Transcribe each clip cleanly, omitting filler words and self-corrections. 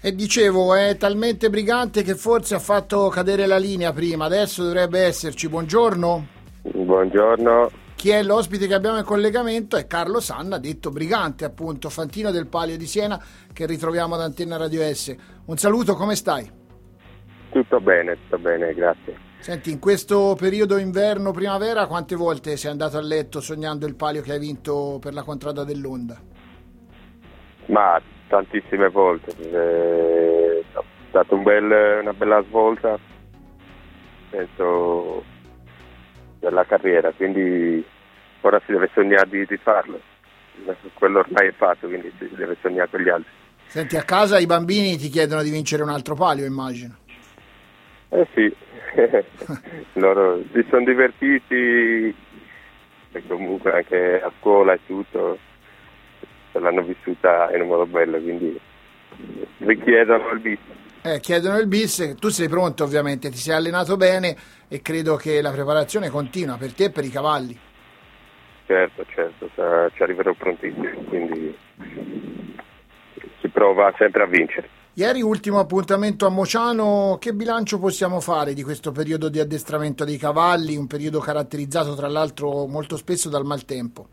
E dicevo, è talmente brigante che forse ha fatto cadere la linea prima, adesso dovrebbe esserci. Buongiorno. Buongiorno. Chi è l'ospite che abbiamo in collegamento? È Carlo Sanna, detto brigante appunto, fantino del Palio di Siena, che ritroviamo ad Antenna Radio S. Un saluto, come stai? Tutto bene, grazie. Senti, in questo periodo inverno-primavera quante volte sei andato a letto sognando il palio che hai vinto per la contrada dell'Onda? Ma tantissime volte, è stata una bella svolta, penso, della carriera, quindi ora si deve sognare di farlo. Quello ormai è fatto, quindi si deve sognare con gli altri. Senti, a casa i bambini ti chiedono di vincere un altro palio, immagino. Sì, loro si sono divertiti e comunque anche a scuola e tutto se l'hanno vissuta in un modo bello, quindi richiedono il bis. Chiedono il bis, tu sei pronto ovviamente, ti sei allenato bene e credo che la preparazione continua per te e per i cavalli. Certo, ci arriverò prontissimo, quindi si prova sempre a vincere. Ieri ultimo appuntamento a Mociano, che bilancio possiamo fare di questo periodo di addestramento dei cavalli, un periodo caratterizzato tra l'altro molto spesso dal maltempo?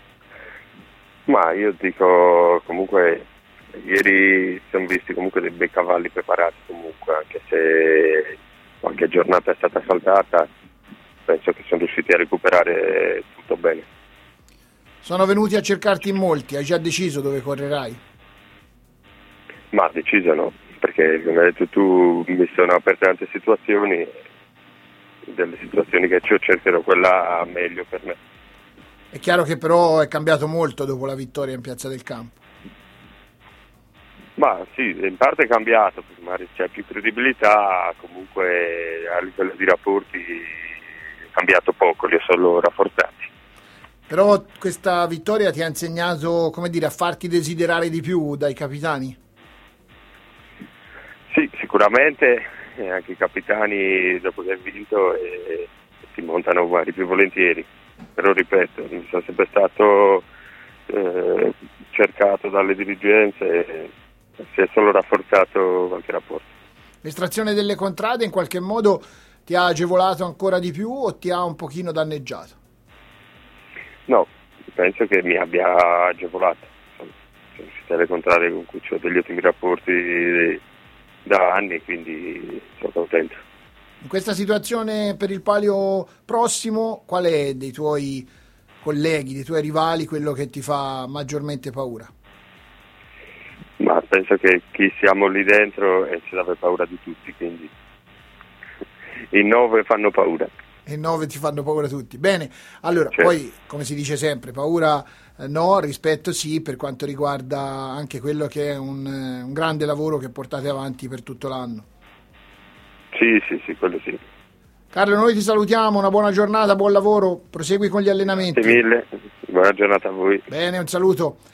Ma io dico comunque ieri siamo visti comunque dei bei cavalli preparati comunque, anche se qualche giornata è stata saltata, penso che sono riusciti a recuperare tutto bene. Sono venuti a cercarti in molti, hai già deciso dove correrai? Ma deciso no, perché come hai detto tu mi sono aperte tante situazioni, delle situazioni che cercherò quella meglio per me. È chiaro che però è cambiato molto dopo la vittoria in Piazza del Campo. Ma sì, in parte è cambiato, magari c'è più credibilità, comunque a livello di rapporti è cambiato poco, li ho solo rafforzati. Però questa vittoria ti ha insegnato, come dire, a farti desiderare di più dai capitani? Sì, sicuramente anche i capitani dopo che hai vinto ti montano magari più volentieri, però ripeto, mi sono sempre stato cercato dalle dirigenze e si è solo rafforzato qualche rapporto. L'estrazione delle contrade in qualche modo ti ha agevolato ancora di più o ti ha un pochino danneggiato? No, penso che mi abbia agevolato, sono riuscito a incontrare con cui ho degli ottimi rapporti da anni, quindi sono contento. In questa situazione per il palio prossimo, qual è dei tuoi colleghi, dei tuoi rivali, quello che ti fa maggiormente paura? Ma penso che chi siamo lì dentro ci deve paura di tutti, quindi i 9 fanno paura. E 9 ti fanno paura tutti. Bene, allora, certo. Poi, come si dice sempre, paura no, rispetto sì, per quanto riguarda anche quello che è un grande lavoro che portate avanti per tutto l'anno. Sì, quello sì. Carlo, noi ti salutiamo, una buona giornata, buon lavoro, prosegui con gli allenamenti. Grazie mille, buona giornata a voi. Bene, un saluto.